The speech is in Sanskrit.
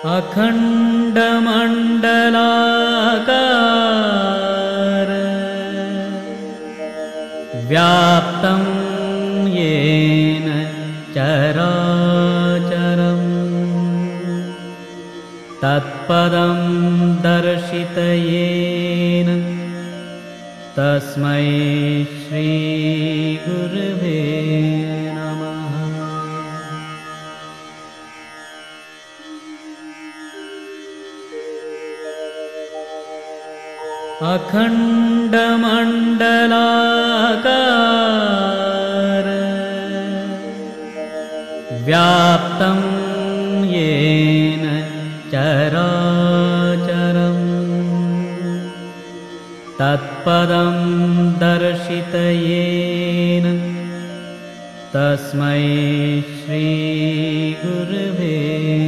अखण्डमण्डलाकार व्याप्तं येन चराचरम् तत्पदं दर्शितयेन तस्मै श्रीगुरवे नमः। अखण्डमण्डलाकार व्याप्तं येन चराचरम् तत्पदं दर्शितयेन तस्मै श्रीगुरवे